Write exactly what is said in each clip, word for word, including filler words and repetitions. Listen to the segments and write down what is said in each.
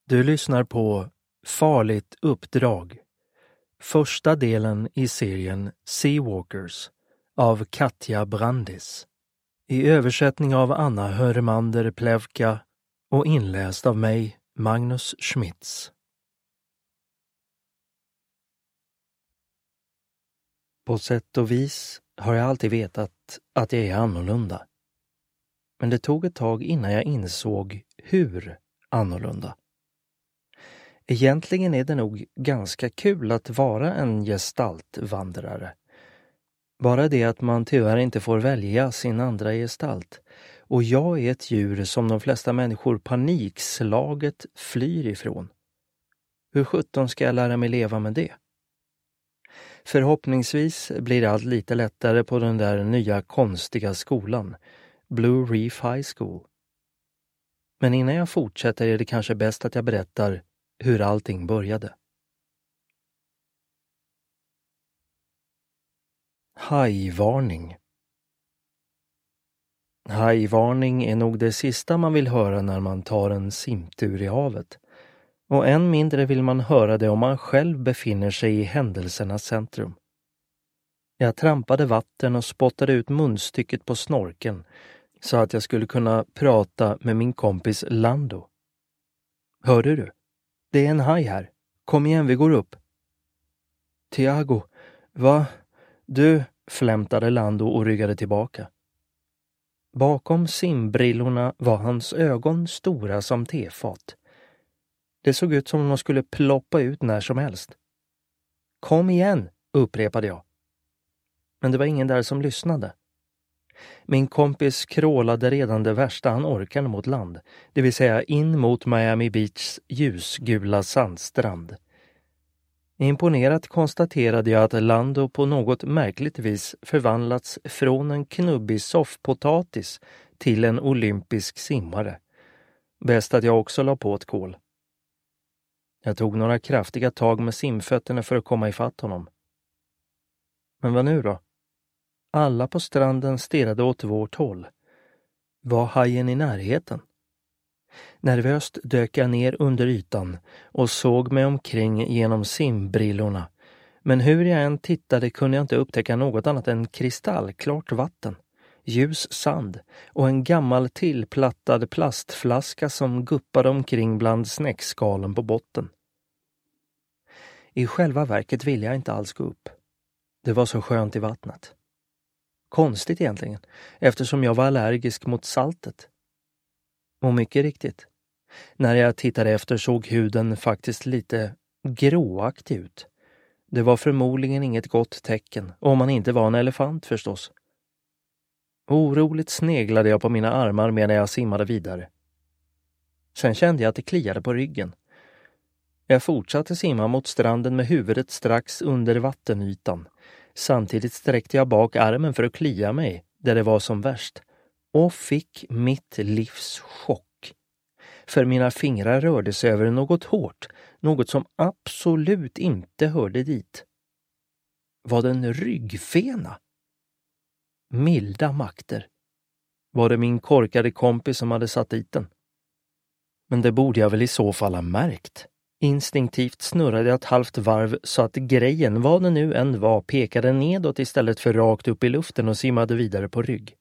Du lyssnar på Farligt uppdrag, första delen i serien Seawalkers av Katja Brandis, i översättning av Anna Hörmander Plevka och inläst av mig, Magnus Schmitz. På sätt och vis har jag alltid vetat att jag är annorlunda. Men det tog ett tag innan jag insåg hur annorlunda. Egentligen är det nog ganska kul att vara en gestaltvandrare. Bara det att man tyvärr inte får välja sin andra gestalt. Och jag är ett djur som de flesta människor panikslaget flyr ifrån. Hur sjutton ska jag lära mig leva med det? Förhoppningsvis blir allt lite lättare på den där nya konstiga skolan, Blue Reef High School. Men innan jag fortsätter är det kanske bäst att jag berättar hur allting började. Hajvarning. Hajvarning är nog det sista man vill höra när man tar en simtur i havet. Och än mindre vill man höra det om man själv befinner sig i händelsernas centrum. Jag trampade vatten och spottade ut munstycket på snorkeln så att jag skulle kunna prata med min kompis Lando. Hörde du? Det är en haj här. Kom igen, vi går upp. Tiago, va? Du, flämtade Lando och ryggade tillbaka. Bakom simbrillorna var hans ögon stora som tefat. Det såg ut som om de skulle ploppa ut när som helst. Kom igen, upprepade jag. Men det var ingen där som lyssnade. Min kompis krålade redan det värsta han orkade mot land, det vill säga in mot Miami Beachs ljusgula sandstrand. Imponerat konstaterade jag att Lando på något märkligt vis förvandlats från en knubbig soffpotatis till en olympisk simmare. Bäst att jag också la på ett kol. Jag tog några kraftiga tag med simfötterna för att komma ifatt honom. Men vad nu då? Alla på stranden stirrade åt vårt håll. Var hajen i närheten? Nervöst dök jag ner under ytan och såg mig omkring genom simbrillorna. Men hur jag än tittade kunde jag inte upptäcka något annat än kristallklart vatten, ljus sand och en gammal tillplattad plastflaska som guppade omkring bland snäckskalen på botten. I själva verket ville jag inte alls gå upp. Det var så skönt i vattnet. Konstigt egentligen, eftersom jag var allergisk mot saltet. Och mycket riktigt. När jag tittade efter såg huden faktiskt lite gråaktig ut. Det var förmodligen inget gott tecken, om man inte var en elefant förstås. Oroligt sneglade jag på mina armar medan jag simmade vidare. Sen kände jag att det kliade på ryggen. Jag fortsatte simma mot stranden med huvudet strax under vattenytan. Samtidigt sträckte jag bak armen för att klia mig där det var som värst och fick mitt livs chock. För mina fingrar rörde sig över något hårt, något som absolut inte hörde dit. Var det en ryggfena? Milda makter. Var det min korkade kompis som hade satt dit den? Men det borde jag väl i så fall ha märkt. Instinktivt snurrade jag ett halvt varv så att grejen, vad det nu än var, pekade nedåt istället för rakt upp i luften och simmade vidare på rygg.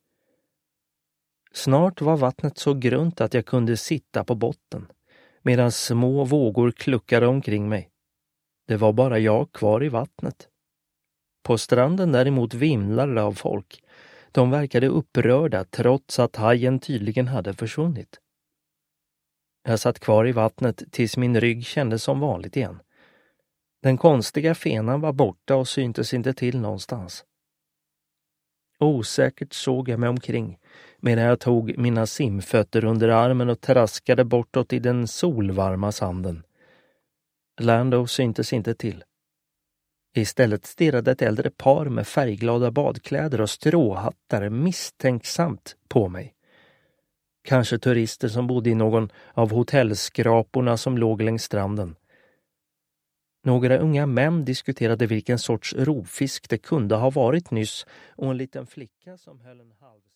Snart var vattnet så grunt att jag kunde sitta på botten, medan små vågor kluckade omkring mig. Det var bara jag kvar i vattnet. På stranden däremot vimlade av folk. De verkade upprörda trots att hajen tydligen hade försvunnit. Jag satt kvar i vattnet tills min rygg kändes som vanligt igen. Den konstiga fenan var borta och syntes inte till någonstans. Osäkert såg jag mig omkring medan jag tog mina simfötter under armen och traskade bortåt i den solvarma sanden. Lando syntes inte till. Istället stirrade ett äldre par med färgglada badkläder och stråhattar misstänksamt på mig. Kanske turister som bodde i någon av hotellskraporna som låg längs stranden. Några unga män diskuterade vilken sorts rovfisk det kunde ha varit nyss och en liten flicka som höll en halv...